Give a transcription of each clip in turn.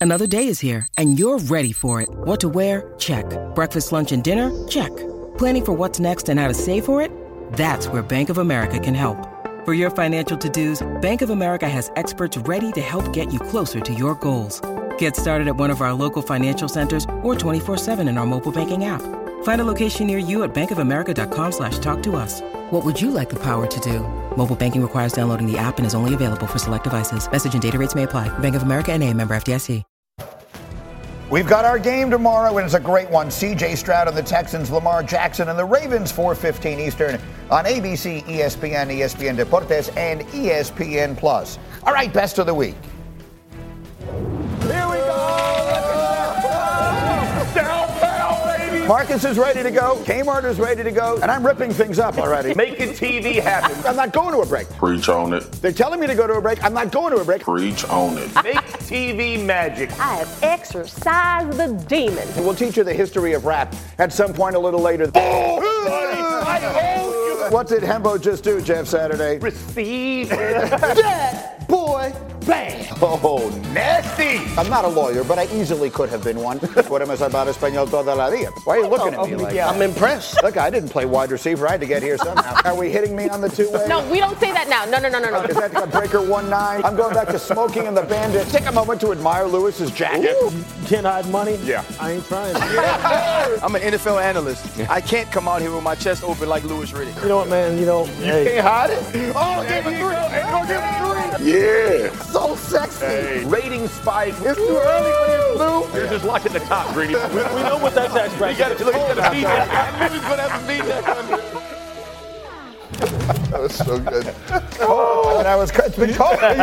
Another day is here, and you're ready for it. What to wear? Check. Breakfast, lunch, and dinner? Check. Planning for what's next and how to save for it? That's where Bank of America can help. For your financial to-dos, Bank of America has experts ready to help get you closer to your goals. Get started at one of our local financial centers or 24/7 in our mobile banking app. Find a location near you at bankofamerica.com/talktous. What would you like the power to do? Mobile banking requires downloading the app and is only available for select devices. Message and data rates may apply. Bank of America N.A., member FDIC. We've got our game tomorrow, and it's a great one. C.J. Stroud and the Texans, Lamar Jackson and the Ravens, 4:15 Eastern on ABC, ESPN, ESPN Deportes, and ESPN+. All right, best of the week. Here we go! Downtown, baby! Marcus is ready to go. Kmart is ready to go. And I'm ripping things up already. Making TV happen. I'm not going to a break. Preach on it. They're telling me to go to a break. I'm not going to a break. Preach on it. Make TV magic. I have exorcised the demon. We'll teach you the history of rap at some point a little later. Oh, buddy, I told you. What did Hembo just do, Jeff Saturday? Receive it. That boy, bang. Oh, nasty. I'm not a lawyer, but I easily could have been one. Podemos hablar español toda la vida. Why are you looking at me like that? I'm impressed. Look, I didn't play wide receiver. I had to get here somehow. Are we hitting me on the two-way? No, we don't say that now. No. Is that a breaker 1-9? I'm going back to Smoking and the Bandit. Take a moment to admire Lewis's jacket. Ooh. Can't hide money? Yeah. I ain't trying. I'm an NFL analyst. I can't come out here with my chest open like Louis Riddick. You know what, man? You Can't hide it. Oh, give it three. Give it three. Yeah. So sexy. Hey. Rating spike. It's too early for you, Blue. You're just locked at the top, Greedy. we know what that tax bracket You got to look at the beat. I knew he was going to have to beat that one. That was so good. Oh, and it's been cold. It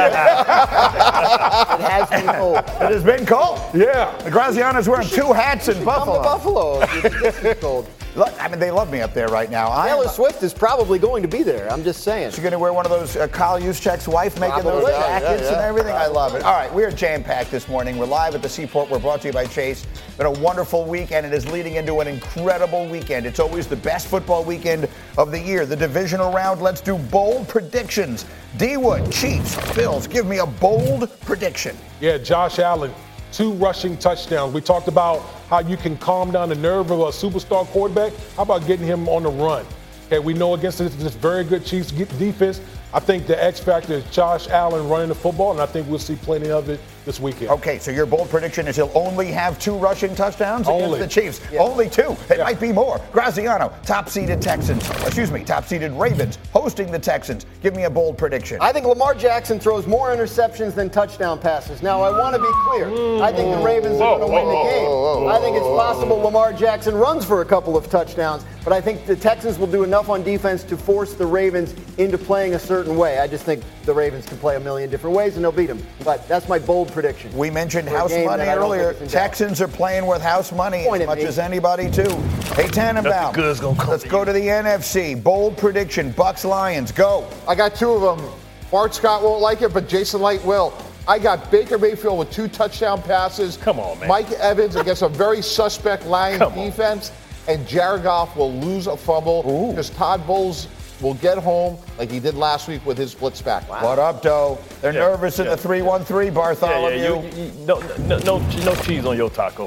has been cold. It has been cold. Yeah. Graziano's wearing two hats in Buffalo. Buffalo. This is cold. Look, I mean, they love me up there right now. Taylor Swift is probably going to be there. I'm just saying. She's going to wear one of those Kyle Juszczyk's wife making those Probably. jackets Yeah. and everything. I love it. All right, we are jam-packed this morning. We're live at the Seaport. We're brought to you by Chase. Been a wonderful week, and it is leading into an incredible weekend. It's always the best football weekend of the year. The divisional round. Let's do bold predictions. D-Wood, Chiefs, Bills. Give me a bold prediction. Yeah, Josh Allen, 2 rushing touchdowns. We talked about how you can calm down the nerve of a superstar quarterback. How about getting him on the run? Okay, we know against this very good Chiefs defense, I think the X factor is Josh Allen running the football, and I think we'll see plenty of it this weekend. Okay, so your bold prediction is he'll only have 2 rushing touchdowns against Only. the Chiefs. Yeah. Only 2. It might be more. Graziano, top-seeded Ravens, hosting the Texans. Give me a bold prediction. I think Lamar Jackson throws more interceptions than touchdown passes. Now, I want to be clear. I think the Ravens are going to win the game. I think it's possible Lamar Jackson runs for a couple of touchdowns, but I think the Texans will do enough on defense to force the Ravens into playing a certain way. I just think the Ravens can play a million different ways, and they'll beat them. But that's my bold prediction. We mentioned house money earlier. Texans are playing with house money as much as anybody, too. Hey, Tannenbaum, let's go to the NFC. Bold prediction, Bucs-Lions, go. I got 2 of them. Bart Scott won't like it, but Jason Light will. I got Baker Mayfield with 2 touchdown passes. Come on, man. Mike Evans against a very suspect Lions defense. And Jared Goff will lose a fumble because Todd Bowles will get home like he did last week with his blitz back. Wow. What up, Doe? They're nervous in the 3-1-3, Bartholomew. No cheese on your taco.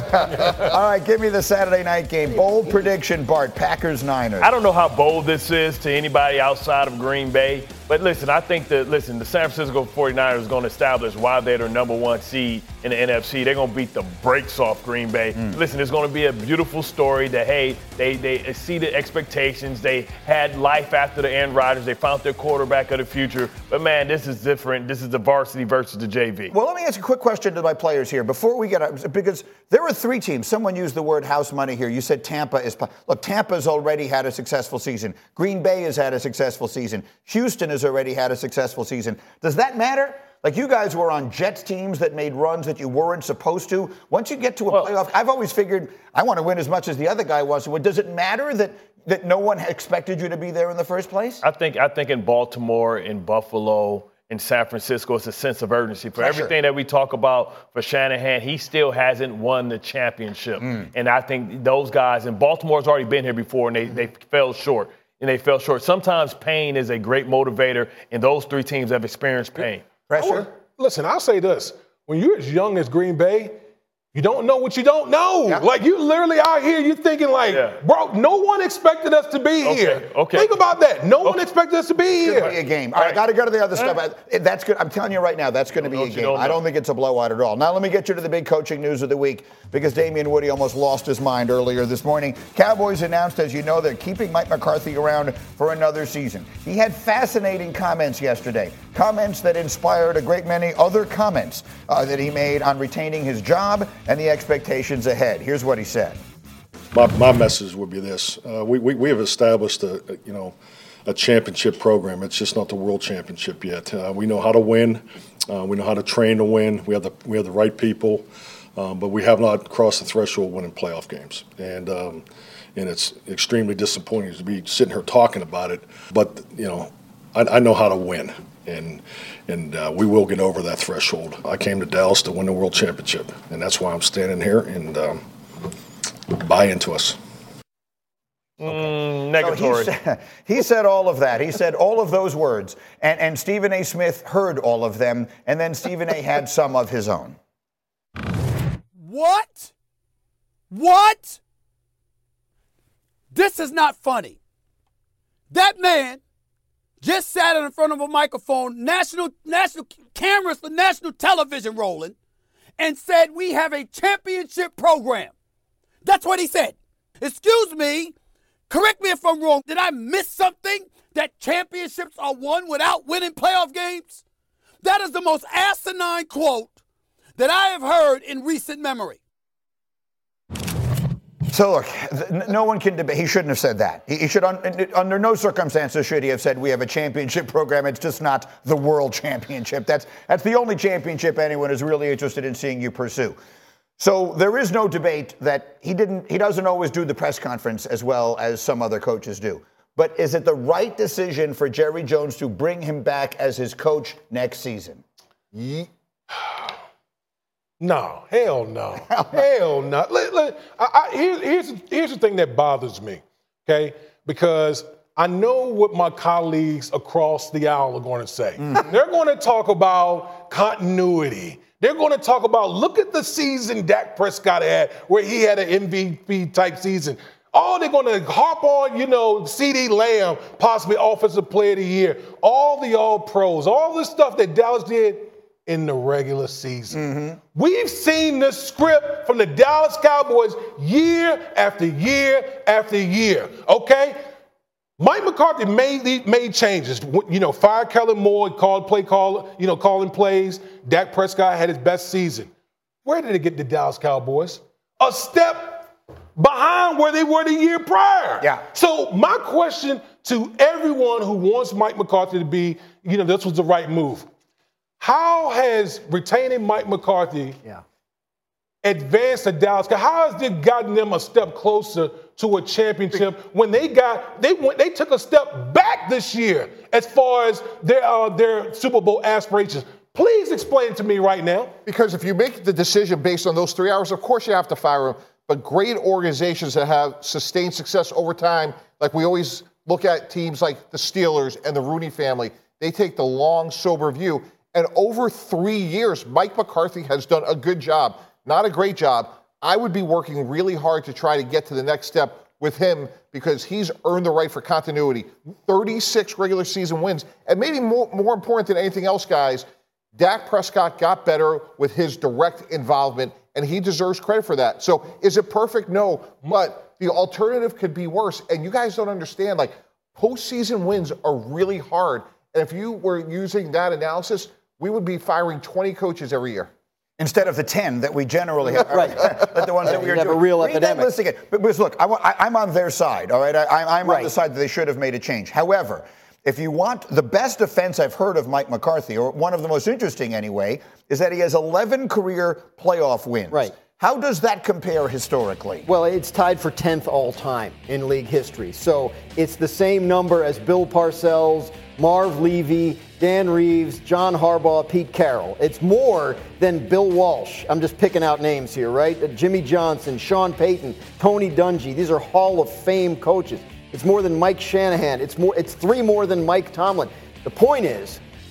All right, give me the Saturday night game. Bold prediction, Bart, Packers-Niners. I don't know how bold this is to anybody outside of Green Bay, but listen, I think the San Francisco 49ers are going to establish why they're their number 1 seed in the NFC. They're going to beat the brakes off Green Bay. Listen, it's going to be a beautiful story that, hey, they exceeded expectations. They had life after the Aaron Rodgers. They found their quarterback of the future. But, man, this is different. This is the varsity versus the JV. Well, let me ask a quick question to my players here before we get up, because there are 3 teams. Someone used the word house money here. You said Tampa is. Look, Tampa's already had a successful season. Green Bay has had a successful season. Houston has already had a successful season. Does that matter? Like, you guys were on Jets teams that made runs that you weren't supposed to. Once you get to a playoff, I've always figured I want to win as much as the other guy wants to win. Does it matter that no one expected you to be there in the first place? I think in Baltimore, in Buffalo, in San Francisco, it's a sense of urgency. For everything that we talk about for Shanahan, he still hasn't won the championship. And I think those guys, and Baltimore's already been here before, and they fell short. Sometimes pain is a great motivator, and those 3 teams have experienced pain. Pressure? Listen, I'll say this. when you're as young as Green Bay, you don't know what you don't know. Yeah. Like, you literally out here, you're thinking like, bro, no one expected us to be here. Okay. Think about that. No one expected us to be here. It's going to be a game. All right, got to go to the other stuff. That's good. I'm telling you right now, that's going to be a game. I don't think it's a blowout at all. Now, let me get you to the big coaching news of the week, because Damien Woody almost lost his mind earlier this morning. Cowboys announced, as you know, they're keeping Mike McCarthy around for another season. He had fascinating comments yesterday, comments that inspired a great many other comments that he made on retaining his job and the expectations ahead. Here's what he said. My message would be this: we have established a championship program. It's just not the world championship yet. We know how to win. We know how to train to win. We have the right people, but we have not crossed the threshold of winning playoff games. And it's extremely disappointing to be sitting here talking about it. But I know how to win. And we will get over that threshold. I came to Dallas to win the world championship, and that's why I'm standing here, and buy into us. Negatory. So he said all of that. He said all of those words, and Stephen A. Smith heard all of them, and then Stephen A. had some of his own. What? This is not funny. That man just sat in front of a microphone, national cameras for national television rolling, and said we have a championship program. That's what he said. Excuse me, correct me if I'm wrong. Did I miss something? That championships are won without winning playoff games? That is the most asinine quote that I have heard in recent memory. So look, no one can debate. He shouldn't have said that. He should, under no circumstances, should he have said we have a championship program. It's just not the world championship. That's the only championship anyone is really interested in seeing you pursue. So there is no debate that he doesn't always do the press conference as well as some other coaches do. But is it the right decision for Jerry Jones to bring him back as his coach next season? No, hell no. Hell no. Here's the thing that bothers me, okay? Because I know what my colleagues across the aisle are going to say. They're going to talk about continuity. They're going to talk about, look at the season Dak Prescott had, where he had an MVP-type season. Oh, they're going to harp on, CeeDee Lamb, possibly Offensive Player of the Year, all the All-Pros, all the stuff that Dallas did in the regular season. We've seen this script from the Dallas Cowboys year after year after year, okay? Mike McCarthy made changes. Fired Kellen Moore, calling plays. Dak Prescott had his best season. Where did it get the Dallas Cowboys? A step behind where they were the year prior. Yeah. So my question to everyone who wants Mike McCarthy to be, this was the right move. How has retaining Mike McCarthy advanced the Dallas? How has it gotten them a step closer to a championship when they took a step back this year as far as their Super Bowl aspirations? Please explain it to me right now. Because if you make the decision based on those 3 hours, of course you have to fire him. But great organizations that have sustained success over time, like we always look at teams like the Steelers and the Rooney family, they take the long, sober view. And over 3 years, Mike McCarthy has done a good job, not a great job. I would be working really hard to try to get to the next step with him because he's earned the right for continuity. 36 regular season wins. And maybe more important than anything else, guys, Dak Prescott got better with his direct involvement, and he deserves credit for that. So is it perfect? No. But the alternative could be worse. And you guys don't understand, postseason wins are really hard. And if you were using that analysis, we would be firing 20 coaches every year. Instead of the 10 that we generally have. Right. But the ones that we are have doing. a real Read epidemic. that list again. Because look, I'm on their side, all right? I'm on the side that they should have made a change. However, if you want the best defense I've heard of Mike McCarthy, or one of the most interesting anyway, is that he has 11 career playoff wins. Right. How does that compare historically? Well, it's tied for 10th all time in league history. So it's the same number as Bill Parcells, Marv Levy, Dan Reeves, John Harbaugh, Pete Carroll. It's more than Bill Walsh. I'm just picking out names here, right? Jimmy Johnson, Sean Payton, Tony Dungy. These are Hall of Fame coaches. It's more than Mike Shanahan. It's 3 more than Mike Tomlin. The point is,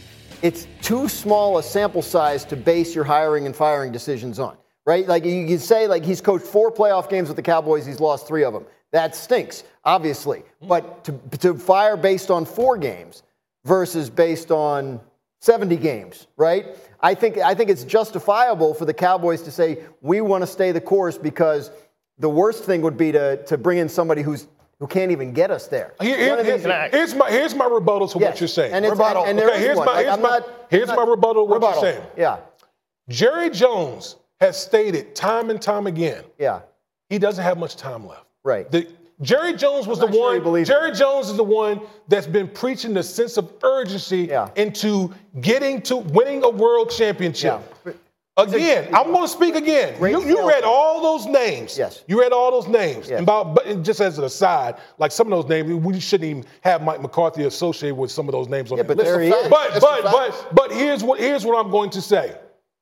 it's too small a sample size to base your hiring and firing decisions on, right? Like you can say, like he's coached 4 playoff games with the Cowboys, he's lost 3 of them. That stinks, obviously. But to fire based on 4 games versus based on 70 games, right? I think it's justifiable for the Cowboys to say, we want to stay the course, because the worst thing would be to bring in somebody who can't even get us there. Here's my rebuttal to what you're saying. And rebuttal. Here's my rebuttal to what you're saying. Yeah. Jerry Jones has stated time and time again, he doesn't have much time left. Right. Jerry Jones was the one. Jerry Jones is the one that's been preaching the sense of urgency into getting to winning a world championship. Yeah. Again, I'm going to speak again. You read all those names. Yes. You read all those names. Yes. And just as an aside, like some of those names, we shouldn't even have Mike McCarthy associated with some of those names. Yeah, but there he is. But here's what I'm going to say.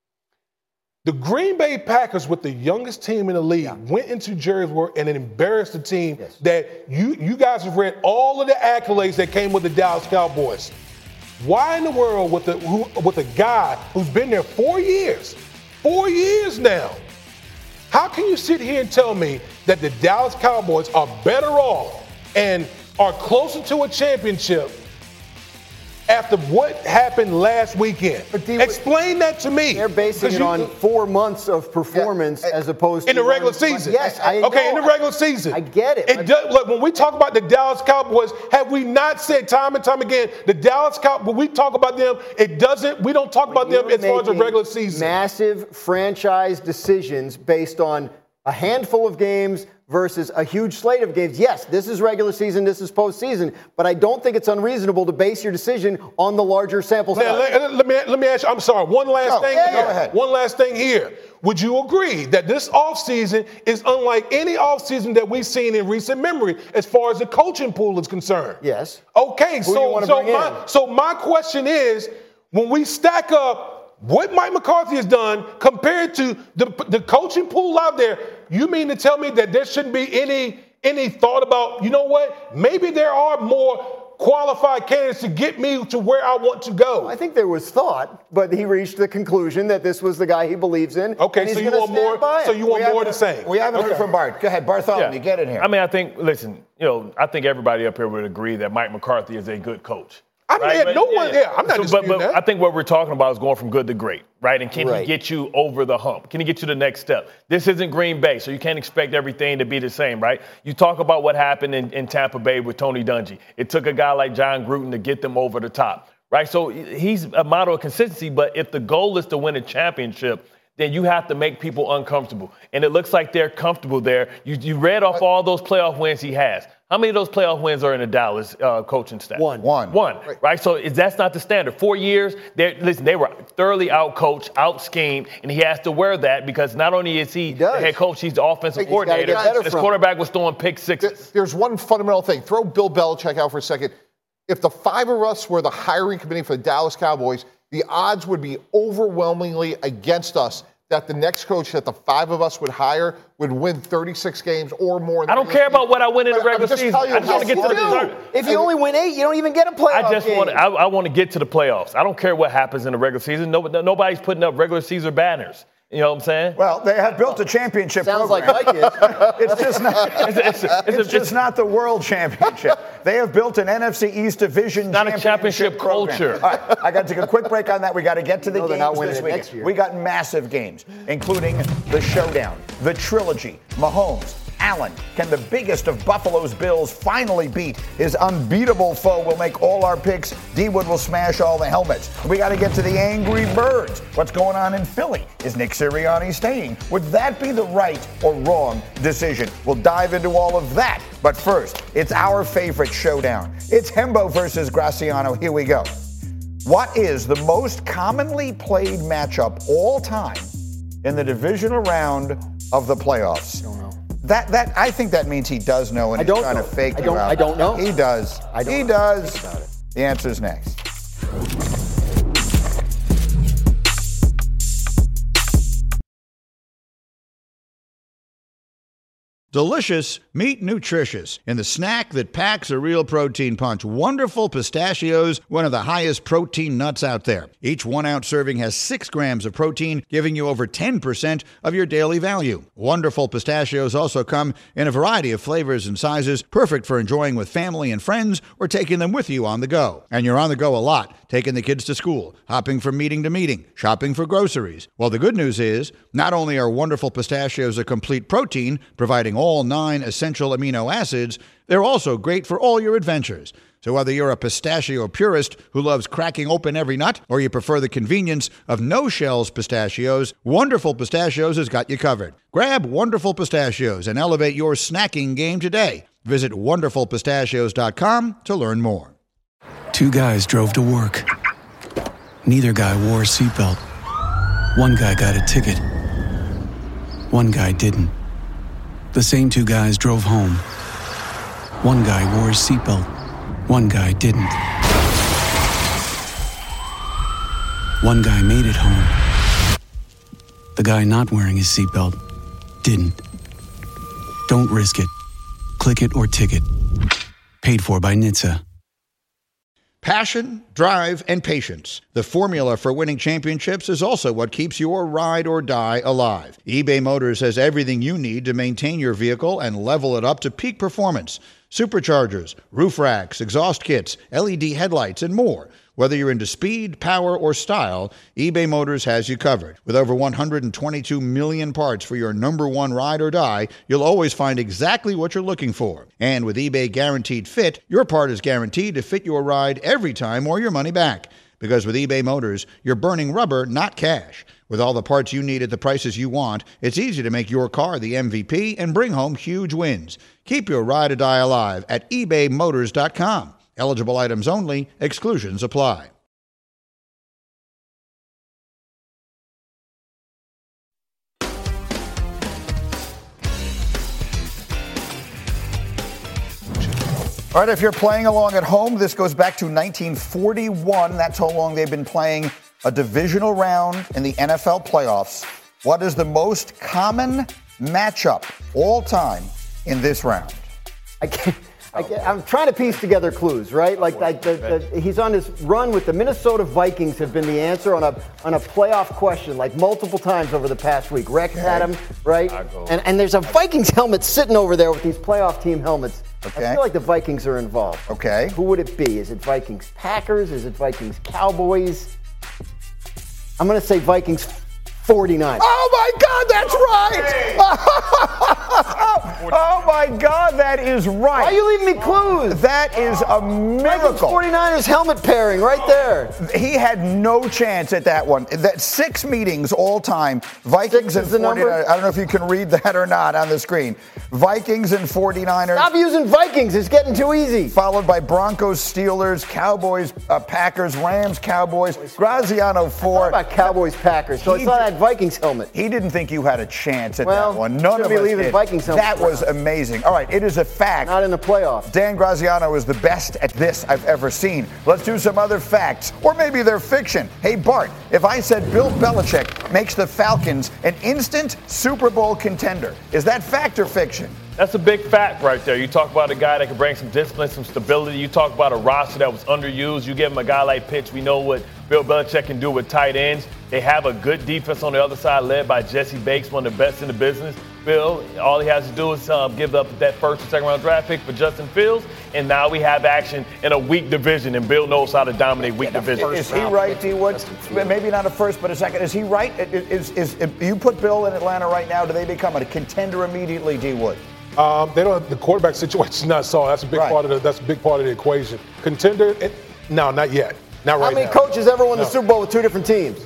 The Green Bay Packers, with the youngest team in the league, went into Jerry's work and embarrassed the team that you guys have read all of the accolades that came with the Dallas Cowboys. Why in the world with a guy who's been there 4 years now, how can you sit here and tell me that the Dallas Cowboys are better off and are closer to a championship after what happened last weekend? Explain that to me. They're basing it on 4 months of performance as opposed to in the regular season. Yes, in the regular season. I get it. It does. Look, when we talk about the Dallas Cowboys, have we not said time and time again, the Dallas Cowboys, when we talk about them, we don't talk about them as far as the regular season. Massive franchise decisions based on a handful of games versus a huge slate of games. Yes, this is regular season, this is postseason, but I don't think it's unreasonable to base your decision on the larger sample size. Now, let me ask you, I'm sorry, one last thing here. Go ahead. One last thing here. Would you agree that this offseason is unlike any offseason that we've seen in recent memory as far as the coaching pool is concerned? Yes. Okay, so my question is, when we stack up what Mike McCarthy has done compared to the coaching pool out there, you mean to tell me that there shouldn't be any thought about, you know what, maybe there are more qualified candidates to get me to where I want to go? I think there was thought, but he reached the conclusion that this was the guy he believes in. Okay, so you want more? So you want more to say? We haven't heard from Bart. Go ahead, Bartholomew, get in here. I mean, I think everybody up here would agree that Mike McCarthy is a good coach. I'm not disputing but that. I think what we're talking about is going from good to great, right? And can he get you over the hump? Can he get you to the next step? This isn't Green Bay, so you can't expect everything to be the same, right? You talk about what happened in Tampa Bay with Tony Dungy. It took a guy like John Gruden to get them over the top, right? So he's a model of consistency, but if the goal is to win a championship, then you have to make people uncomfortable. And it looks like they're comfortable there. You read off all those playoff wins he has. How many of those playoff wins are in the Dallas coaching staff? One, right? So that's not the standard. 4 years, they were thoroughly out-coached, out-schemed, and he has to wear that because not only is he the head coach, he's the offensive coordinator. His quarterback was throwing pick sixes. There's one fundamental thing. Throw Bill Belichick out for a second. If the 5 of us were the hiring committee for the Dallas Cowboys, the odds would be overwhelmingly against us that the next coach that the 5 of us would hire would win 36 games or more. I don't care about what I win in the regular season. I just want to get to the playoffs. If you only win 8, you don't even get a playoff game. I want to get to the playoffs. I don't care what happens in the regular season. Nobody's putting up regular season banners. You know what I'm saying? Well, they have built a championship program. Sounds like it's just not. It's just not the world championship. They have built an NFC East division. Not a championship culture. All right, I got to take a quick break on that. We got to get to the games this week. We got massive games, including the showdown, the trilogy, Mahomes, Allen. Can the biggest of Buffalo's Bills finally beat his unbeatable foe? We'll make all our picks. D-Wood will smash all the helmets. We got to get to the Angry Birds. What's going on in Philly? Is Nick Sirianni staying? Would that be the right or wrong decision? We'll dive into all of that. But first, it's our favorite showdown. It's Hembo versus Graciano. Here we go. What is the most commonly played matchup all time in the divisional round of the playoffs? I don't know. That I think that means he does know, and he's trying to fake you out. I don't know. He does. He does. The answer's next. Delicious, meet nutritious. In the snack that packs a real protein punch, Wonderful Pistachios, one of the highest protein nuts out there. Each 1 ounce serving has 6 grams of protein, giving you over 10% of your daily value. Wonderful Pistachios also come in a variety of flavors and sizes, perfect for enjoying with family and friends or taking them with you on the go. And you're on the go a lot, taking the kids to school, hopping from meeting to meeting, shopping for groceries. Well, the good news is, not only are Wonderful Pistachios a complete protein, providing all 9 essential amino acids, they're also great for all your adventures. So whether you're a pistachio purist who loves cracking open every nut, or you prefer the convenience of no-shells pistachios, Wonderful Pistachios has got you covered. Grab Wonderful Pistachios and elevate your snacking game today. Visit wonderfulpistachios.com to learn more. 2 guys drove to work. Neither guy wore a seatbelt. One guy got a ticket. One guy didn't. The same 2 guys drove home. One guy wore his seatbelt. One guy didn't. One guy made it home. The guy not wearing his seatbelt didn't. Don't risk it. Click it or ticket. Paid for by NHTSA. Passion, drive, and patience. The formula for winning championships is also what keeps your ride or die alive. eBay Motors has everything you need to maintain your vehicle and level it up to peak performance. Superchargers, roof racks, exhaust kits, LED headlights, and more. Whether you're into speed, power, or style, eBay Motors has you covered. With over 122 million parts for your number one ride or die, you'll always find exactly what you're looking for. And with eBay Guaranteed Fit, your part is guaranteed to fit your ride every time or your money back. Because with eBay Motors, you're burning rubber, not cash. With all the parts you need at the prices you want, it's easy to make your car the MVP and bring home huge wins. Keep your ride or die alive at ebaymotors.com. Eligible items only. Exclusions apply. All right, if you're playing along at home, this goes back to 1941. That's how long they've been playing a divisional round in the NFL playoffs. What is the most common matchup all time in this round? I'm trying to piece together clues, right? He's on this run with the Minnesota Vikings have been the answer on a playoff question, like multiple times over the past week. Rex had him, right? And there's a Vikings helmet sitting over there with these playoff team helmets. Okay. I feel like the Vikings are involved. Okay. Who would it be? Is it Vikings Packers? Is it Vikings Cowboys? I'm going to say Vikings 49. Oh, my God, that's right! Oh, my God, that is right. Why are you leaving me clues? That is a miracle. 49ers helmet pairing right there. He had no chance at that one. That 6 meetings all time. Vikings and 49ers. I don't know if you can read that or not on the screen. Vikings and 49ers. Stop using Vikings. It's getting too easy. Followed by Broncos, Steelers, Cowboys, Packers, Rams, Cowboys. Graziano 4. How about Cowboys, Packers? So I saw that Vikings helmet. He didn't think you had a chance at that one. None of us did. Vikings helmet. That was amazing. All right, it is a fact. Not in the playoffs. Dan Graziano is the best at this I've ever seen. Let's do some other facts, or maybe they're fiction. Hey, Bart, if I said Bill Belichick makes the Falcons an instant Super Bowl contender, is that fact or fiction? That's a big fact right there. You talk about a guy that can bring some discipline, some stability. You talk about a roster that was underused. You give him a guy like Pitts. We know what Bill Belichick can do with tight ends. They have a good defense on the other side led by Jesse Bates, one of the best in the business. Bill, all he has to do is give up that first and second round draft pick for Justin Fields, and now we have action in a weak division, and Bill knows how to dominate weak divisions. Is he right, D. Wood? Maybe not a first, but a second. Is he right? Is you put Bill in Atlanta right now, do they become a contender immediately, D. Wood? They don't have the quarterback situation not solved. That's a big part of that's a big part of the equation. Contender? No, not yet. Not right now. How many coaches ever won the Super Bowl with 2 different teams?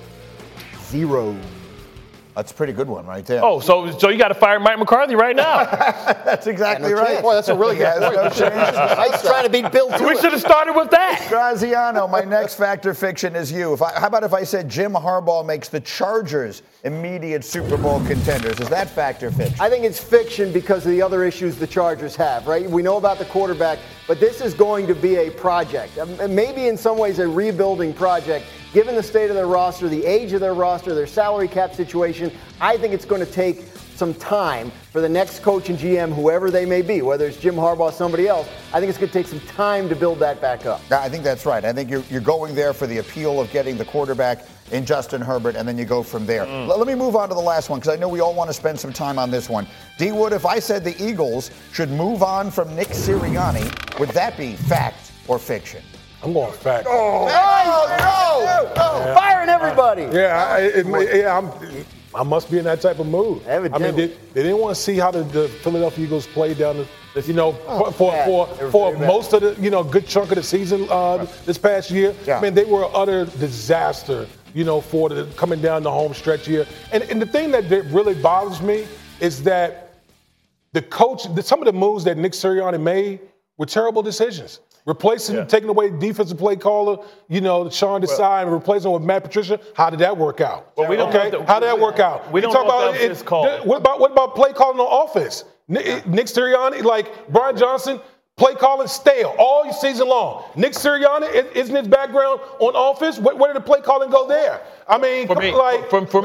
0. That's a pretty good one right there. Oh, so you got to fire Mike McCarthy right now. That's exactly right. Boy, that's a really good point. Mike's trying to beat Bill too. We should have started with that. Graziano, my next fact or fiction is you. How about if I said Jim Harbaugh makes the Chargers immediate Super Bowl contenders? Is that fact or fiction? I think it's fiction because of the other issues the Chargers have, right? We know about the quarterback, but this is going to be a project. Maybe in some ways a rebuilding project. Given the state of their roster, the age of their roster, their salary cap situation, I think it's going to take some time for the next coach and GM, whoever they may be, whether it's Jim Harbaugh or somebody else. I think it's going to take some time to build that back up. I think that's right. I think you're going there for the appeal of getting the quarterback in Justin Herbert, and then you go from there. Let me move on to the last one, because I know we all want to spend some time on this one. D. Wood, if I said the Eagles should move on from Nick Sirianni, would that be fact or fiction? I'm going fact. Firing everybody. I must be in that type of mood. I mean, they didn't want to see how the Philadelphia Eagles played down for most of the good chunk of the season this past year. Yeah. I mean, they were an utter disaster, for coming down the home stretch here. And the thing that really bothers me is that the coach, some of the moves that Nick Sirianni made were terrible decisions. Replacing, taking away defensive play caller, Sean Desai, and replacing with Matt Patricia. How did that work out? Well, how did that work out? We don't talk about it. What about play calling on offense? Nick Sirianni, like Brian Johnson, play calling stale all season long. Nick Sirianni, isn't his background on offense? Where did the play calling go there? I mean, for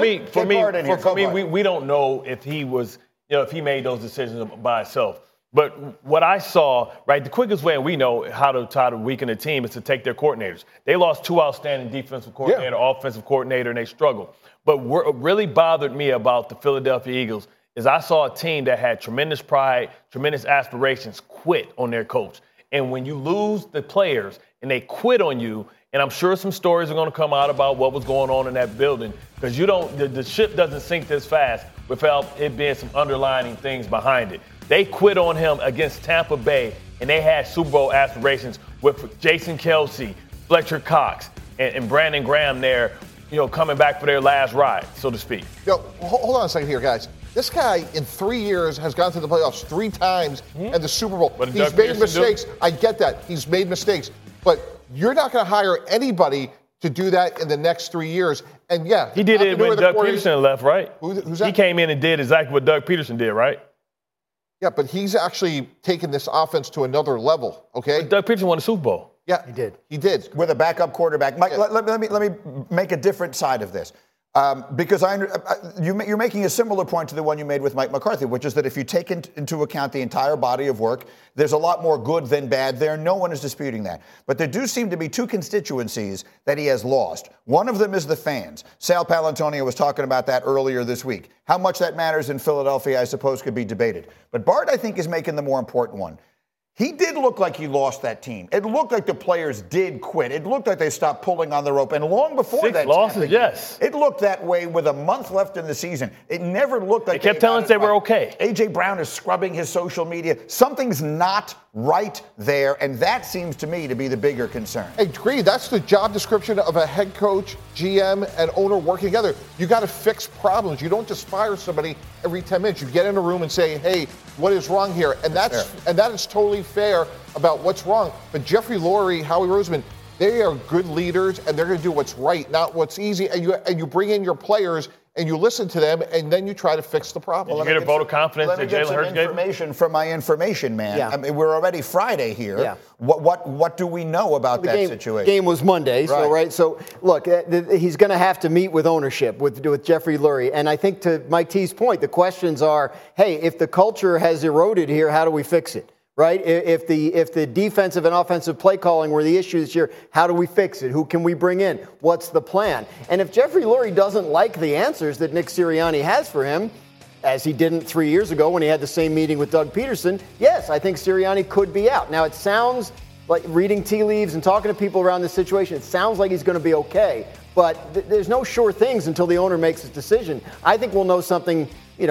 me, we don't know if he was, if he made those decisions by himself. But what I saw, the quickest way, and we know how to try to weaken a team, is to take their coordinators. They lost 2 outstanding defensive coordinator, offensive coordinator, and they struggled. But what really bothered me about the Philadelphia Eagles is I saw a team that had tremendous pride, tremendous aspirations, quit on their coach. And when you lose the players and they quit on you, and I'm sure some stories are going to come out about what was going on in that building, because the ship doesn't sink this fast without it being some underlying things behind it. They quit on him against Tampa Bay, and they had Super Bowl aspirations with Jason Kelce, Fletcher Cox, and Brandon Graham there, coming back for their last ride, so to speak. Hold on a second here, guys. This guy, in 3 years, has gone to the playoffs 3 times and the Super Bowl. He's made mistakes. I get that. He's made mistakes. But you're not going to hire anybody to do that in the next 3 years. And, he did it when Doug Peterson left, right? Who's that? He came in and did exactly what Doug Peterson did, right? Yeah, but he's actually taken this offense to another level, okay? But Doug Peterson won the Super Bowl. Yeah, he did. With a backup quarterback. Mike, let me make a different side of this. Because you're making a similar point to the one you made with Mike McCarthy, which is that if you take into account the entire body of work, there's a lot more good than bad there. No one is disputing that. But there do seem to be 2 constituencies that he has lost. One of them is the fans. Sal Palantonio was talking about that earlier this week. How much that matters in Philadelphia, I suppose, could be debated. But Bart, I think, is making the more important one. He did look like he lost that team. It looked like the players did quit. It looked like they stopped pulling on the rope. And long before 6 that, losses, yes. It looked that way with a month left in the season. It never looked like they kept telling us they were okay. A.J. Brown is scrubbing his social media. Something's not right there, and that seems to me to be the bigger concern. I agree. That's the job description of a head coach, GM, and owner working together. You got to fix problems. You don't just fire somebody every 10 minutes. You get in a room and say, hey, what is wrong here? And that is totally fair about what's wrong. But Jeffrey Lurie, Howie Roseman, they are good leaders, and they're going to do what's right, not what's easy. And you bring in your players, and you listen to them, and then you try to fix the problem. Did you get a vote of confidence that Jalen Hurts gave? Information from my information man. Yeah. I mean, we're already Friday here. Yeah. What do we know about that situation? The game was Monday, So look, he's going to have to meet with ownership, with Jeffrey Lurie. And I think to Mike T's point, the questions are, hey, if the culture has eroded here, how do we fix it? Right? If the defensive and offensive play calling were the issues here, how do we fix it? Who can we bring in? What's the plan? And if Jeffrey Lurie doesn't like the answers that Nick Sirianni has for him, as he didn't 3 years ago when he had the same meeting with Doug Peterson, yes, I think Sirianni could be out. Now, it sounds like, reading tea leaves and talking to people around this situation, it sounds like he's going to be okay. But there's no sure things until the owner makes his decision. I think we'll know something,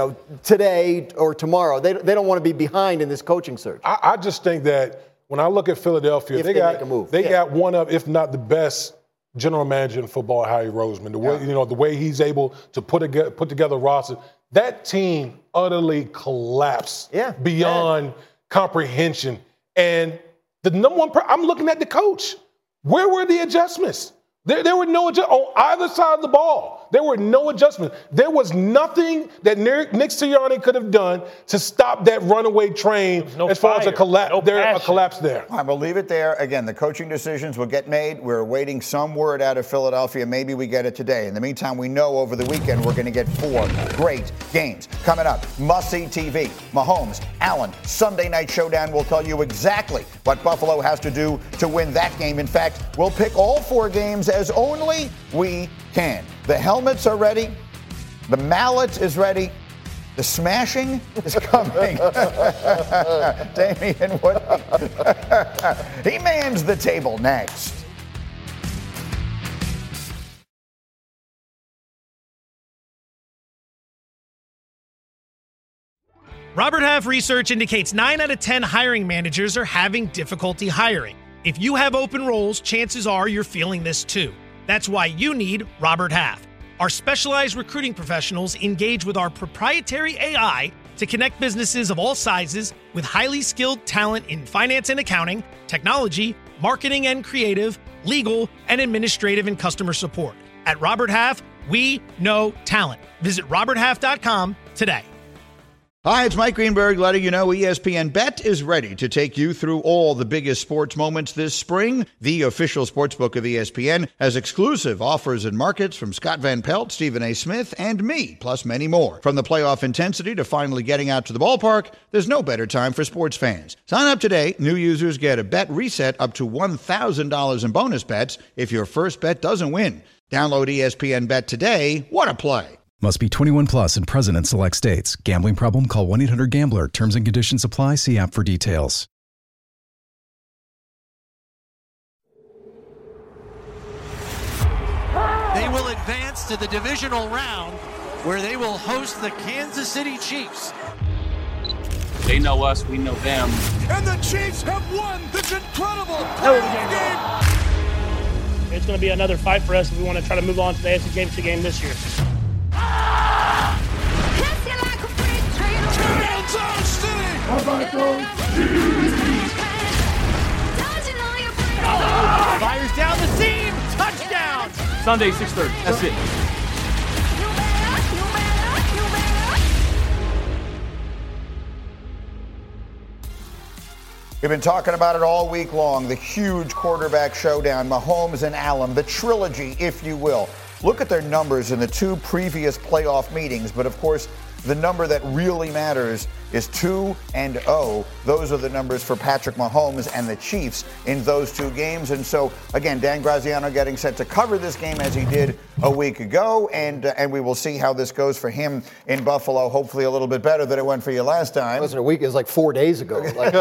today or tomorrow. They don't want to be behind in this coaching search. I just think that when I look at Philadelphia, they got one of, if not the best, general manager in football, Howie Roseman. The way he's able to put together a roster. That team utterly collapsed beyond comprehension. And the number one, I'm looking at the coach. Where were the adjustments? There were no adjustments on either side of the ball. There were no adjustments. There was nothing that Nick Sirianni could have done to stop that runaway train as far as a collapse there. All right, we'll leave it there. Again, the coaching decisions will get made. We're awaiting some word out of Philadelphia. Maybe we get it today. In the meantime, we know over the weekend we're going to get 4 great games. Coming up, must-see TV. Mahomes, Allen, Sunday night showdown. We'll tell you exactly what Buffalo has to do to win that game. In fact, we'll pick all 4 games as only we can. The helmets are ready. The mallet is ready. The smashing is coming. Damian Wood. He mans the table next. Robert Half research indicates 9 out of 10 hiring managers are having difficulty hiring. If you have open roles, chances are you're feeling this too. That's why you need Robert Half. Our specialized recruiting professionals engage with our proprietary AI to connect businesses of all sizes with highly skilled talent in finance and accounting, technology, marketing and creative, legal, and administrative and customer support. At Robert Half, we know talent. Visit roberthalf.com today. Hi, it's Mike Greenberg letting you know ESPN Bet is ready to take you through all the biggest sports moments this spring. The official sportsbook of ESPN has exclusive offers and markets from Scott Van Pelt, Stephen A. Smith, and me, plus many more. From the playoff intensity to finally getting out to the ballpark, there's no better time for sports fans. Sign up today. New users get a bet reset up to $1,000 in bonus bets if your first bet doesn't win. Download ESPN Bet today. What a play. Must be 21 plus and present in select states. Gambling problem? Call 1-800-GAMBLER. Terms and conditions apply. See app for details. They will advance to the divisional round where they will host the Kansas City Chiefs. They know us, we know them. And the Chiefs have won this incredible game. It's going to be another fight for us if we want to try to move on to the AFC Championship game this year. Fires down the seam, touchdown! Sunday, 6:30, that's it. We've been talking about it all week long, the huge quarterback showdown, Mahomes and Allen, the trilogy, if you will. Look at their numbers in the 2 previous playoff meetings, but of course, the number that really matters is 2-0. Those are the numbers for Patrick Mahomes and the Chiefs in those 2 games. And so, again, Dan Graziano getting set to cover this game as he did a week ago, and we will see how this goes for him in Buffalo. Hopefully a little bit better than it went for you last time. It wasn't a week, it was like 4 days ago.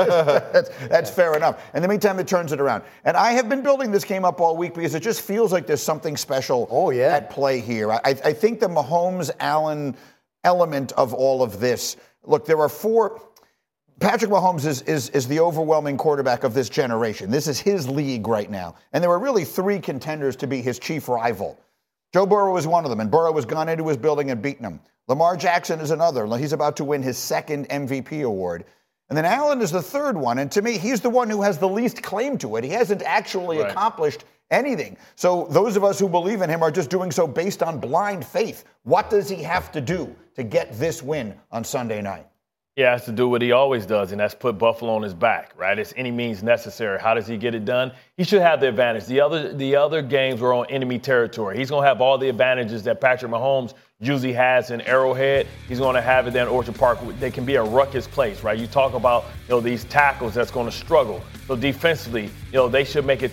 That's fair enough. In the meantime, it turns it around. And I have been building this game up all week because it just feels like there's something special at play here. I think the Mahomes-Allen element of all of this. Look, there are 4. Patrick Mahomes is the overwhelming quarterback of this generation. This is his league right now. And there are really 3 contenders to be his chief rival. Joe Burrow is one of them, and Burrow has gone into his building and beaten him. Lamar Jackson is another. He's about to win his 2nd MVP award. And then Allen is the 3rd one, and to me, he's the one who has the least claim to it. He hasn't actually accomplished anything. So those of us who believe in him are just doing so based on blind faith. What does he have to do to get this win on Sunday night? He has to do what he always does, and that's put Buffalo on his back, right? It's any means necessary. How does he get it done? He should have the advantage. The other games were on enemy territory. He's going to have all the advantages that Patrick Mahomes usually has in Arrowhead. He's going to have it there in Orchard Park. They can be a ruckus place, right? You talk about, these tackles that's going to struggle. So defensively, they should make it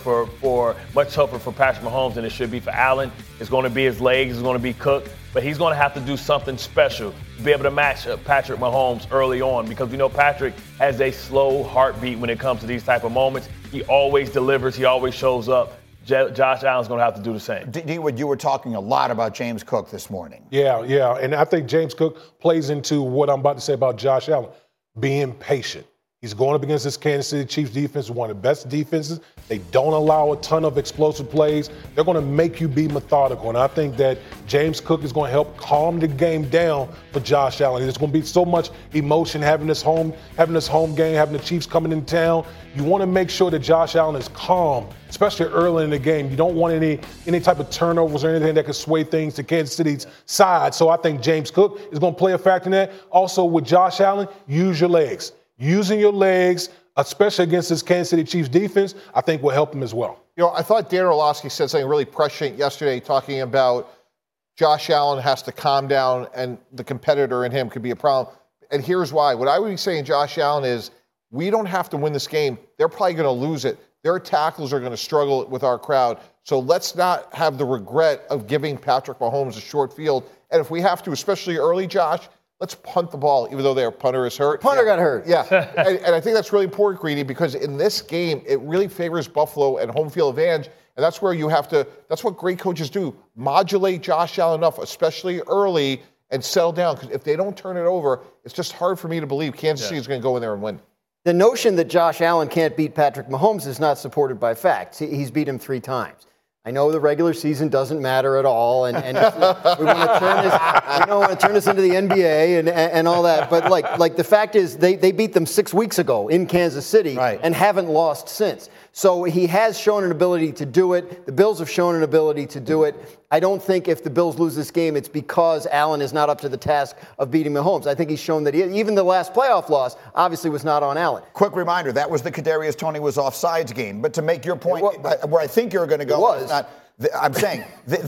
much tougher for Patrick Mahomes than it should be for Allen. It's going to be his legs. It's going to be Cook. But he's going to have to do something special to be able to match Patrick Mahomes early on, because we know Patrick has a slow heartbeat when it comes to these type of moments. He always delivers. He always shows up. Josh Allen's going to have to do the same. D-Wood, you were talking a lot about James Cook this morning. Yeah. And I think James Cook plays into what I'm about to say about Josh Allen, being patient. He's going up against this Kansas City Chiefs defense, one of the best defenses. They don't allow a ton of explosive plays. They're going to make you be methodical. And I think that James Cook is going to help calm the game down for Josh Allen. There's going to be so much emotion having this home game, having the Chiefs coming in town. You want to make sure that Josh Allen is calm, especially early in the game. You don't want any type of turnovers or anything that could sway things to Kansas City's side. So I think James Cook is going to play a factor in that. Also with Josh Allen, use your legs. Using your legs, especially against this Kansas City Chiefs defense, I think will help him as well. I thought Dan Orlovsky said something really prescient yesterday talking about Josh Allen has to calm down and the competitor in him could be a problem. And here's why. What I would be saying, Josh Allen, is we don't have to win this game. They're probably going to lose it. Their tackles are going to struggle with our crowd. So let's not have the regret of giving Patrick Mahomes a short field. And if we have to, especially early, Josh, let's punt the ball, even though their punter is hurt. Punter got hurt. Yeah, and I think that's really important, Greedy, because in this game, it really favors Buffalo and home field advantage, and that's where you have to, that's what great coaches do, modulate Josh Allen enough, especially early, and settle down, because if they don't turn it over, it's just hard for me to believe Kansas City is going to go in there and win. The notion that Josh Allen can't beat Patrick Mahomes is not supported by facts. He's beat him 3 times. I know the regular season doesn't matter at all, and we want to turn this into the NBA and all that. But like the fact is, they beat them 6 weeks ago in Kansas City and haven't lost since. So he has shown an ability to do it. The Bills have shown an ability to do it. I don't think if the Bills lose this game, it's because Allen is not up to the task of beating Mahomes. I think he's shown that even the last playoff loss obviously was not on Allen. Quick reminder, that was the Kadarius Toney was offsides game. But to make your point, where I think you're going to go, I'm saying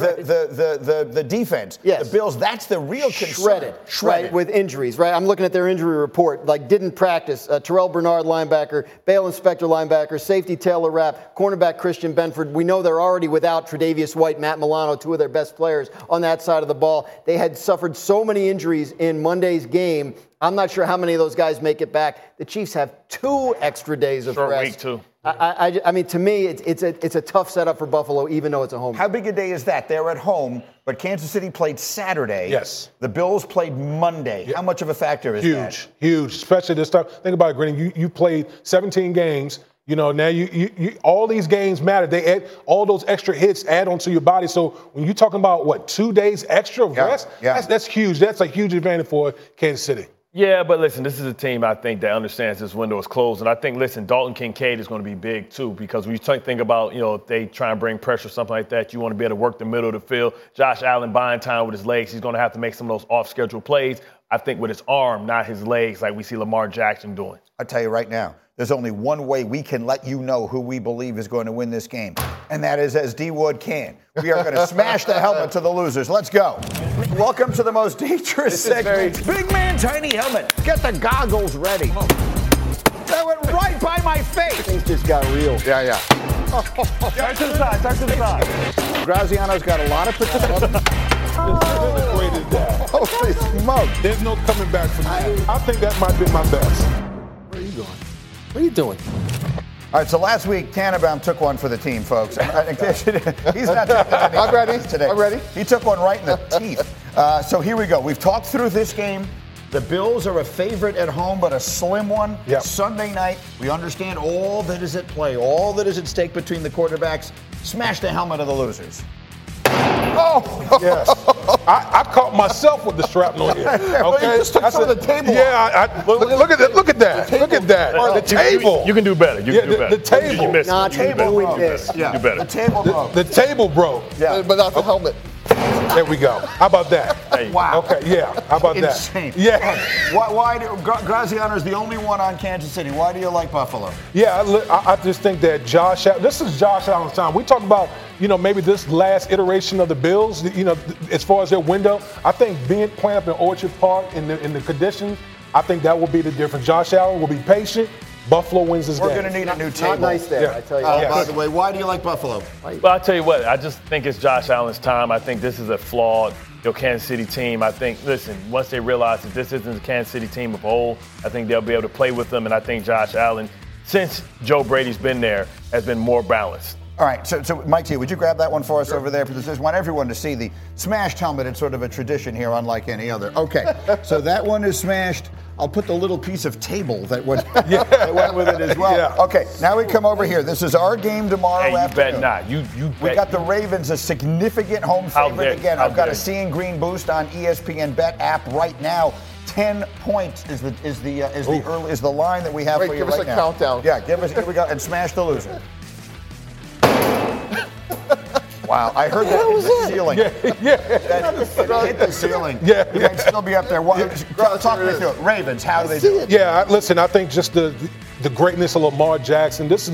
the defense, the Bills, that's the real concern. Shredded. Right, with injuries, right? I'm looking at their injury report, didn't practice. Terrell Bernard, linebacker, Bale Inspector, linebacker, safety Taylor Rapp, cornerback Christian Benford. We know they're already without Tre'Davious White, Matt Milano, 2 of their best players on that side of the ball. They had suffered so many injuries in Monday's game. I'm not sure how many of those guys make it back. The Chiefs have 2 extra days of rest. Week 2. I mean, to me, it's a tough setup for Buffalo, even though it's a home game. How big a day is that? They're at home, but Kansas City played Saturday. Yes. The Bills played Monday. Yeah. How much of a factor is that? Huge, especially this time. Think about it, Grinning. You played 17 games. Now you all these games matter. They add all those extra hits add onto your body. So when you're talking about 2 days extra of rest, that's huge. That's a huge advantage for Kansas City. Yeah, but listen, this is a team, I think, that understands this window is closed. And I think, Dalton Kincaid is going to be big, too, because when you think about, if they try and bring pressure or something like that, you want to be able to work the middle of the field. Josh Allen buying time with his legs. He's going to have to make some of those off-schedule plays, I think, with his arm, not his legs, like we see Lamar Jackson doing. I'll tell you right now, there's only one way we can let you know who we believe is going to win this game, and that is as D. Wood can. We are going to smash the helmet to the losers. Let's go. Welcome to the most dangerous segment. Big man, tiny helmet. Get the goggles ready. That went right by my face. Things just got real. Yeah. Turn to the side. Graziano's got a lot of potential. Holy smoke. There's no coming back from that. I think that might be my best. Where are you going? What are you doing? All right, so last week, Tannenbaum took one for the team, folks. He's not taking any. I'm ready. Today. I'm ready. He took one right in the teeth. So here we go. We've talked through this game. The Bills are a favorite at home, but a slim one. Yep. Sunday night, we understand all that is at play, all that is at stake between the quarterbacks. Smash the helmet of the losers. Oh, yes. I caught myself with the shrapnel here. Okay, you just took some of the table. Yeah, look at that. Look at that. Look at that. The table. You can do better. You can do better. The table. Nah, table with this. You do better. The table broke. The table broke. Yeah. But not the helmet. There we go. How about that? Wow. Okay, yeah. How about that? Insane. Yeah. Why Graziano is the only one on Kansas City. Why do you like Buffalo? Yeah, I just think that this is Josh Allen's time. We talk about, maybe this last iteration of the Bills, as far as their window. I think playing up in Orchard Park in the conditions, I think that will be the difference. Josh Allen will be patient. Buffalo wins this game. We're going to need a new table. Not nice there, I tell you. By the way, why do you like Buffalo? Well, I'll tell you what, I just think it's Josh Allen's time. I think this is a flawed Kansas City team. I think, once they realize that this isn't the Kansas City team of old, I think they'll be able to play with them. And I think Josh Allen, since Joe Brady's been there, has been more balanced. All right, so Mike T, would you grab that one for us over there? Because I just want everyone to see the smashed helmet. It's sort of a tradition here, unlike any other. Okay, so that one is smashed. I'll put the little piece of table that went, that went with it as well. Yeah. Okay, now we come over here. This is our game tomorrow Hey, you afternoon. bet not. You We bet. got the Ravens, a significant home How favorite. dare- Again, how I've got dare a you. Seeing Green boost on ESPN Bet app right now. 10 points is the line that we have Wait, for you give us right a now. countdown. Yeah, here we go, and smash the loser. Wow, I heard that hit the ceiling. That hit the ceiling. Yeah. You might still be up there. Talk me through it. Ravens, how do they do it? Yeah, listen, I think just the greatness of Lamar Jackson. This is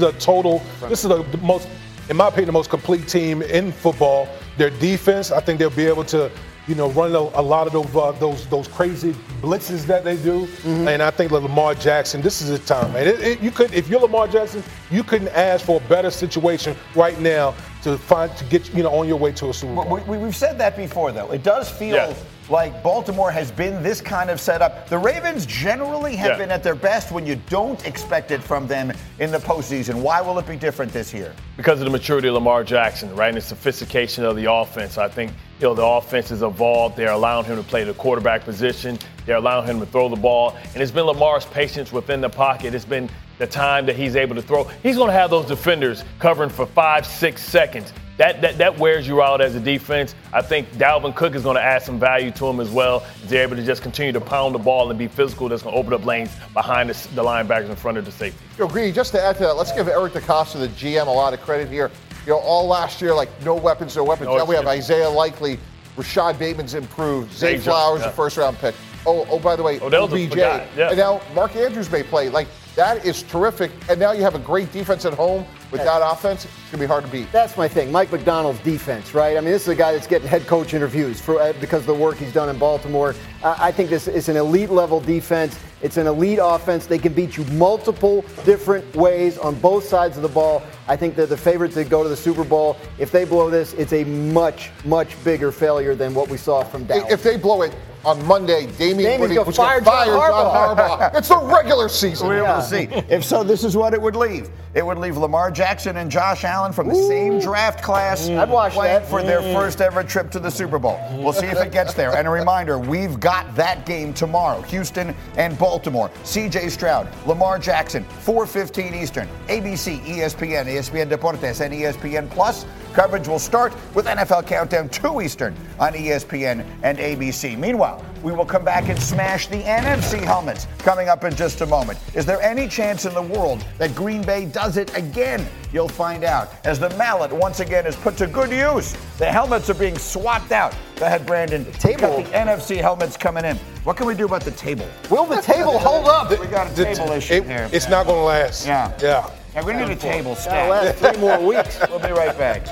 the most, in my opinion, the most complete team in football. Their defense, I think they'll be able to, run a lot of those crazy blitzes that they do. Mm-hmm. And I think that Lamar Jackson, this is his time, man. If you're Lamar Jackson, you couldn't ask for a better situation right now to get on your way to a Super Bowl. We've said that before, though. It does feel like Baltimore has been this kind of setup. The Ravens generally have been at their best when you don't expect it from them in the postseason. Why will it be different this year? Because of the maturity of Lamar Jackson, right, and the sophistication of the offense. I think the offense has evolved. They're allowing him to play the quarterback position. They're allowing him to throw the ball. And it's been Lamar's patience within the pocket. It's been the time that he's able to throw. He's going to have those defenders covering for 5-6 seconds. That wears you out as a defense. I think Dalvin Cook is going to add some value to him as well. They're able to just continue to pound the ball and be physical. That's going to open up lanes behind the linebackers in front of the safety. Greedy, just to add to that, let's give Eric DeCosta, the GM, a lot of credit here. All last year, no weapons. Now we have Isaiah Likely, Rashad Bateman's improved, Zay Flowers, the first-round pick. Oh, by the way, OBJ. And now Mark Andrews may play. That is terrific. And now you have a great defense at home with that offense. It's going to be hard to beat. That's my thing. Mike McDonald's defense, right? I mean, this is a guy that's getting head coach interviews because of the work he's done in Baltimore. I think this is an elite-level defense. It's an elite offense. They can beat you multiple different ways on both sides of the ball. I think they're the favorite to go to the Super Bowl. If they blow this, it's a much, much bigger failure than what we saw from Dallas. If they blow it on Monday, Damian Woody gonna was going to fire John Harbaugh. It's the regular season. We will see. If so, this is what it would leave. It would leave Lamar Jackson and Josh Allen from the same draft class playing for their first ever trip to the Super Bowl. We'll see if it gets there. And a reminder, we've got that game tomorrow. Houston and Baltimore. C.J. Stroud, Lamar Jackson, 4:15 Eastern. ABC, ESPN, ESPN Deportes, and ESPN Plus. Coverage will start with NFL Countdown 2 Eastern on ESPN and ABC. Meanwhile, we will come back and smash the NFC helmets coming up in just a moment. Is there any chance in the world that Green Bay does it again? You'll find out as the mallet once again is put to good use. The helmets are being swapped out. Go ahead, Brandon. Got the NFC helmets coming in. What can we do about the table? Will the table hold up? We got a table issue here. It's not going to last. Yeah, we need a table stack. Last 3 more weeks. We'll be right back.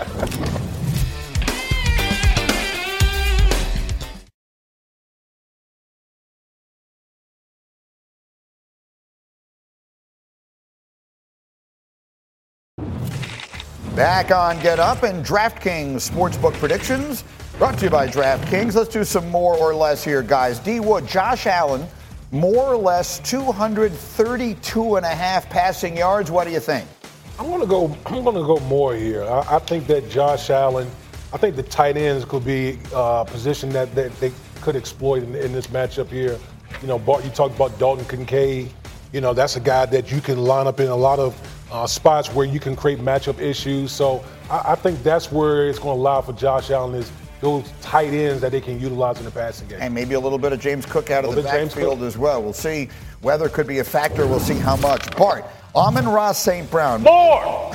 Back on Get Up and DraftKings Sportsbook Predictions, brought to you by DraftKings. Let's do some more or less here, guys. D. Wood, Josh Allen, more or less 232 and a half passing yards. What do you think? I'm going to go more here. I think that Josh Allen, I think the tight ends could be a position that they could exploit in this matchup here. You talked about Dalton Kincaid. That's a guy that you can line up in a lot of spots where you can create matchup issues. So I think that's where it's going to allow for Josh Allen is those tight ends that they can utilize in the passing game. And maybe a little bit of James Cook out of the backfield as well. We'll see. Weather could be a factor. We'll see how much. Bart, Amon-Ra St. Brown. More!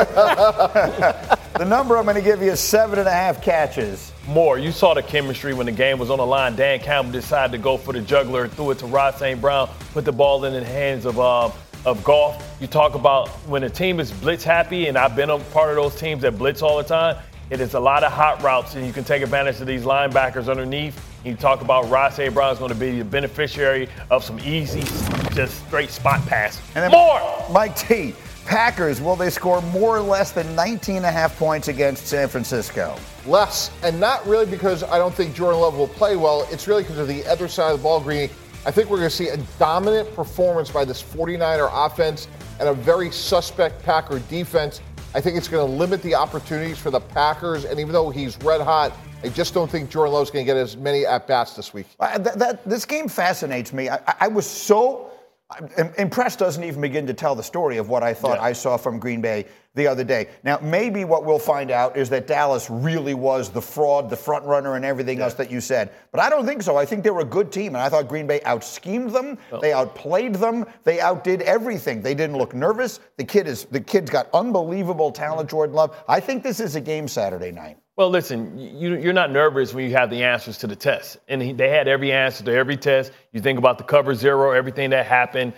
The number I'm going to give you is 7.5 catches. More. You saw the chemistry when the game was on the line. Dan Campbell decided to go for the juggler, threw it to Rod St. Brown, put the ball in the hands of Goff. You talk about when a team is blitz happy, and I've been a part of those teams that blitz all the time. It is a lot of hot routes, and you can take advantage of these linebackers underneath. You talk about Rod St. Brown is going to be the beneficiary of some easy, just straight spot pass. And then more. Mike T. Packers, will they score more or less than 19.5 points against San Francisco? Less, and not really because I don't think Jordan Love will play well. It's really because of the other side of the ball, Greeny. I think we're going to see a dominant performance by this 49er offense and a very suspect Packer defense. I think it's going to limit the opportunities for the Packers. And even though he's red hot, I just don't think Jordan Love's going to get as many at-bats this week. This game fascinates me. I was so impressed doesn't even begin to tell the story of what I thought I saw from Green Bay the other day. Now, maybe what we'll find out is that Dallas really was the fraud, the front runner, and everything else that you said. But I don't think so. I think they were a good team, and I thought Green Bay out-schemed them. They outplayed them. They outdid everything. They didn't look nervous. The kid's got unbelievable talent, Jordan Love. I think this is a game Saturday night. Well, listen, you're not nervous when you have the answers to the test. And they had every answer to every test. You think about the cover zero, everything that happened,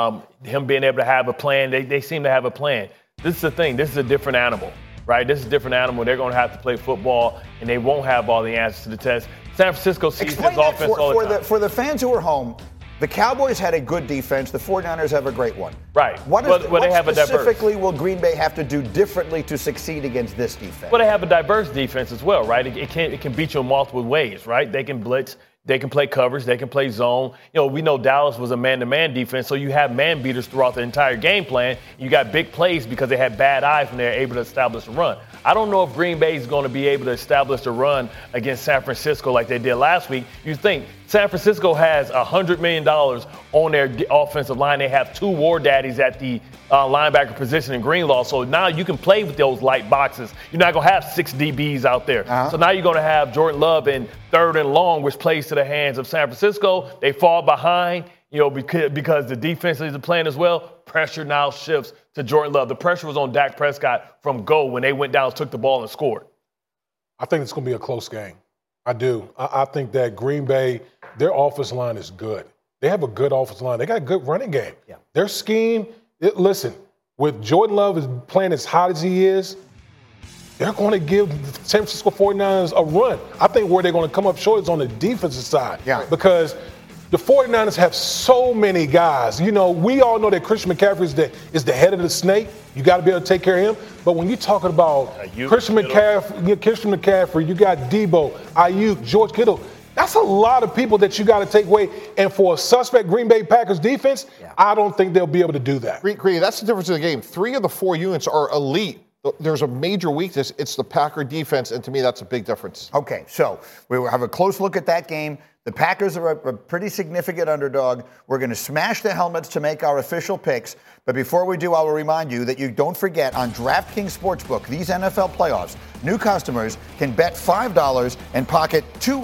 him being able to have a plan. They seem to have a plan. This is the thing. This is a different animal, right? This is a different animal. They're going to have to play football, and they won't have all the answers to the test. San Francisco sees this offense all the time. For the fans who are home, the Cowboys had a good defense. The 49ers have a great one. Right. What specifically will Green Bay have to do differently to succeed against this defense? Well, they have a diverse defense as well, right? It can beat you in multiple ways, right? They can blitz. They can play coverage. They can play zone. We know Dallas was a man-to-man defense, so you have man beaters throughout the entire game plan. You got big plays because they had bad eyes when they're able to establish a run. I don't know if Green Bay is going to be able to establish a run against San Francisco like they did last week. You think San Francisco has $100 million on their offensive line. They have 2 war daddies at the linebacker position in Greenlaw. So now you can play with those light boxes. You're not going to have 6 DBs out there. So now you're going to have Jordan Love in 3rd and long, which plays to the hands of San Francisco. They fall behind, because the defense is playing as well. Pressure now shifts to Jordan Love. The pressure was on Dak Prescott from go when they went down, took the ball, and scored. I think it's going to be a close game. I do. I think that Green Bay, their offensive line is good. They have a good offensive line. They got a good running game. Yeah. Their scheme, listen, with Jordan Love is playing as hot as he is, they're going to give the San Francisco 49ers a run. I think where they're going to come up short is on the defensive side. Yeah. Because the 49ers have so many guys. We all know that Christian McCaffrey is the head of the snake. You got to be able to take care of him. But when you're talking about Christian McCaffrey, you got Debo, Ayuk, George Kittle. That's a lot of people that you got to take away. And for a suspect Green Bay Packers defense, I don't think they'll be able to do that. Green, that's the difference in the game. 3 of the 4 units are elite. There's a major weakness. It's the Packer defense, and to me, that's a big difference. Okay, so we will have a close look at that game. The Packers are a pretty significant underdog. We're going to smash the helmets to make our official picks. But before we do, I will remind you that you don't forget on DraftKings Sportsbook, these NFL playoffs, new customers can bet $5 and pocket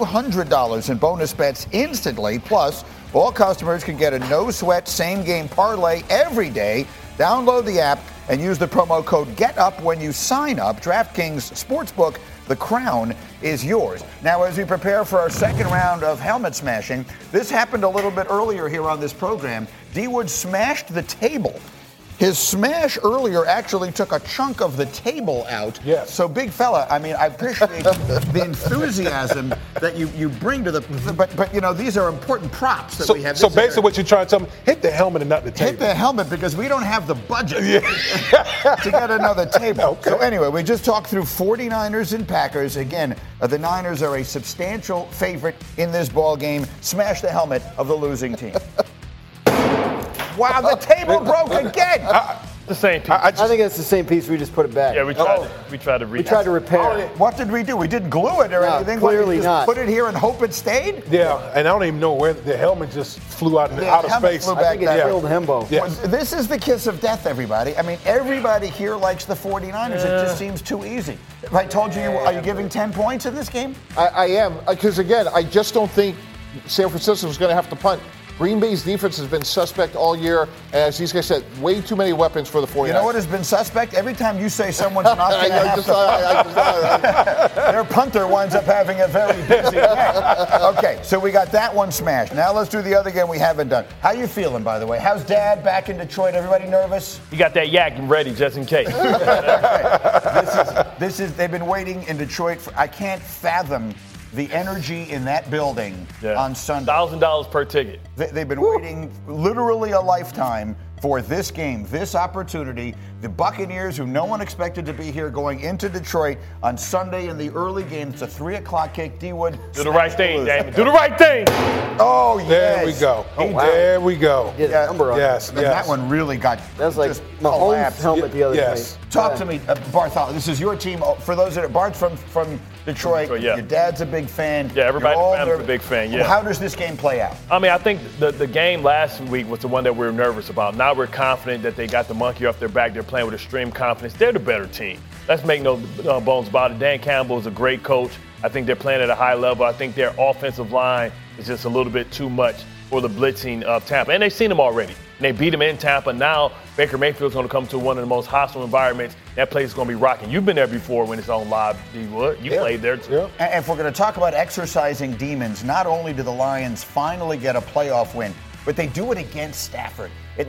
$200 in bonus bets instantly. Plus, all customers can get a no-sweat same-game parlay every day. Download the app and use the promo code GETUP when you sign up. DraftKings Sportsbook, the crown is yours. Now, as we prepare for our second round of helmet smashing, this happened a little bit earlier here on this program. D. Wood smashed the table. His smash earlier actually took a chunk of the table out. Yes. So, big fella, I appreciate the enthusiasm that you bring to the. But these are important props that we have. So basically, what you're trying to tell me, hit the helmet and not the table. Hit the helmet because we don't have the budget to get another table. Okay. So anyway, we just talked through 49ers and Packers. Again, the Niners are a substantial favorite in this ball game. Smash the helmet of the losing team. Wow, the table broke again. The same piece. I think it's the same piece. We just put it back. Yeah, we tried to repair it. What did we do? We didn't glue it or anything. Clearly not. Put it here and hope it stayed? Yeah, and I don't even know where the helmet just flew out of space. I think it killed Hembo. Yeah. This is the kiss of death, everybody. Everybody here likes the 49ers. It just seems too easy. If I told you, are you giving 10 points in this game? I am, because again, I just don't think San Francisco is going to have to punt. Green Bay's defense has been suspect all year. As these guys said, way too many weapons for the 49ers. You know what has been suspect? Every time you say someone's not going to have to their punter winds up having a very busy day. Okay, so we got that one smashed. Now let's do the other game we haven't done. How you feeling, by the way? How's Dad back in Detroit? Everybody nervous? You got that yak ready just in case. They've been waiting in Detroit for, I can't fathom the energy in that building on Sunday. $1,000 per ticket. They've been waiting literally a lifetime for this game, this opportunity. The Buccaneers, who no one expected to be here, going into Detroit on Sunday in the early game. It's a 3 o'clock kick. D-Wood. Do the right thing, Damon. Do the right thing. Oh, yes. There we go. Oh, wow. There we go. Get a number on Yes, And that one really got That's like just Mahomes' collapsed. helmet the other Yes. day. Talk to me, Bartholomew. This is your team. For those that are Bart's from Detroit. Yeah. Your dad's a big fan. Yeah, everybody You're in the all family's a nervous. big fan, yeah. How does this game play out? I mean, I think the game last week was the one that we were nervous about. Now we're confident that they got the monkey off their back. They're playing with extreme confidence. They're the better team. Let's make no bones about it. Dan Campbell is a great coach. I think they're playing at a high level. I think their offensive line is just a little bit too much for the blitzing of Tampa. And they've seen them already. And they beat them in Tampa. Now Baker Mayfield's going to come to one of the most hostile environments. That place is going to be rocking. You've been there before when it's on live, D-Wood. You played there too. Yeah. And if we're going to talk about exercising demons, not only do the Lions finally get a playoff win, but they do it against Stafford.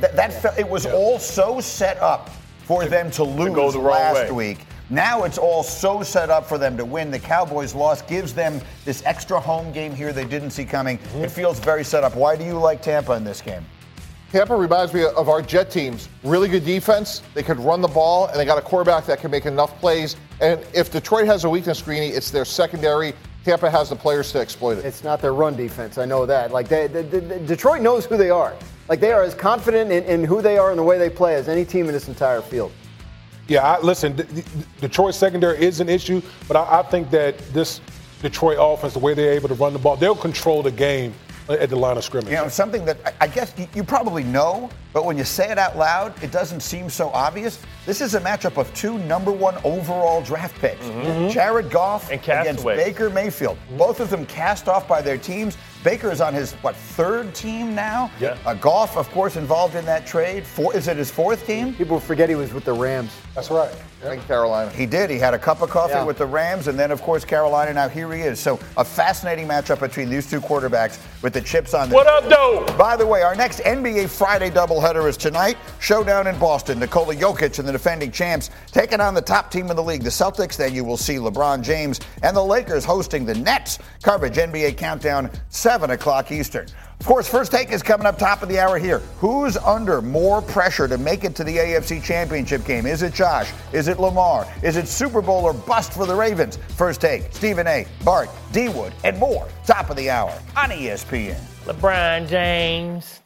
It was all so set up for them to lose go the wrong last way. week. Now it's all so set up for them to win. The Cowboys' loss gives them this extra home game here they didn't see coming. It feels very set up. Why do you like Tampa in this game? Tampa reminds me of our Jet teams. Really good defense. They could run the ball, and they got a quarterback that can make enough plays. And if Detroit has a weakness, Greeny, it's their secondary. Tampa has the players to exploit it. It's not their run defense. I know that. Like Detroit knows who they are. Like they are as confident in who they are and the way they play as any team in this entire field. Yeah, listen, Detroit's secondary is an issue, but I think that this Detroit offense, the way they're able to run the ball, they'll control the game at the line of scrimmage. You know, something that I guess you probably know, but when you say it out loud, it doesn't seem so obvious. This is a matchup of 2 number 1 overall draft picks. Jared Goff And against castaways. Baker Mayfield. Both of them cast off by their teams. Baker is on his, 3rd team now? Yeah. Goff, of course, involved in that trade. Is it his 4th team? People forget he was with the Rams. That's right. In Carolina. He did. He had a cup of coffee with the Rams, and then, of course, Carolina. Now here he is. So a fascinating matchup between these two quarterbacks with the chips on the What up, though? By the way, our next NBA Friday doubleheader is tonight. Showdown in Boston. Nikola Jokic and the defending champs taking on the top team in the league, the Celtics. Then you will see LeBron James and the Lakers hosting the Nets. Coverage NBA Countdown, 7 o'clock Eastern. Of course, First Take is coming up top of the hour here. Who's under more pressure to make it to the AFC Championship game? Is it Josh? Is it Lamar? Is it Super Bowl or bust for the Ravens? First Take, Stephen A., Bart, D-Wood, and more. Top of the hour on ESPN. LeBron James.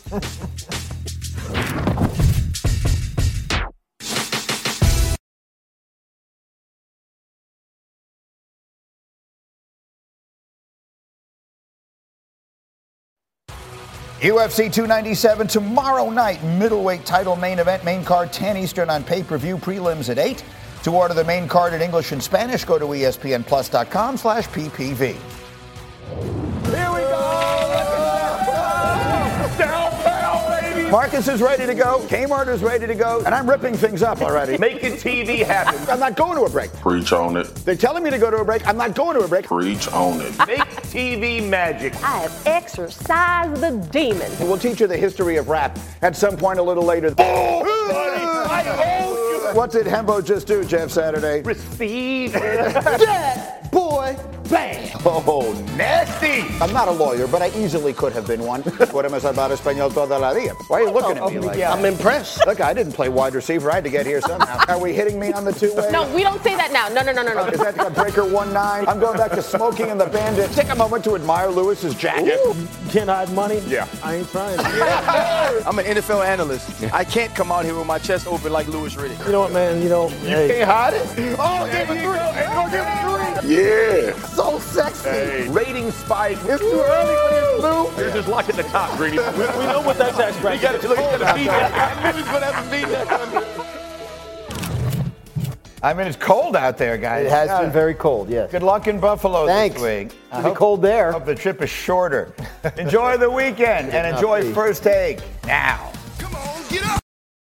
UFC 297 tomorrow night, middleweight title main event, main card 10 Eastern on pay-per-view, prelims at 8. To order the main card in English and Spanish, go to espnplus.com/ppv. Here we go. Down pound, baby. Marcus is ready to go. Kmart is ready to go. And I'm ripping things up already. Making TV happen. I'm not going to a break. Preach on it. They're telling me to go to a break. I'm not going to a break. Preach on it. Make TV magic. I have exorcised the demon. We'll teach you the history of rap at some point a little later. What did Hembo just do, Jeff Saturday? Receive. That boy bang. Oh, nasty. I'm not a lawyer, but I easily could have been one. Podemos hablar español toda la vida. Why are you looking at me like that? I'm impressed. Look, I didn't play wide receiver. I had to get here somehow. Are we hitting me on the two-way? No, we don't say that now. No. Is that a breaker 1-9? I'm going back to Smoking and the Bandit. Take a moment to admire Lewis's jacket. Can't hide money? Yeah. I ain't trying. I'm an NFL analyst. I can't come out here with my chest open like Louis Riddick. You know what, man? You can't hide it. Oh, give it 3. It's going to give it 3. Yeah. So sexy. Hey. Rating spike. It's too early for this, Lou. You're just locked at the top, Greedy. We know what that tax bracket is. Look at the beat. I knew he was going to have to beat that under. I mean, it's cold out there, guys. It has been very cold, yes. Good luck in Buffalo Thanks. this week. It'll be cold there. I hope the trip is shorter. Enjoy the weekend and enjoy First Take now.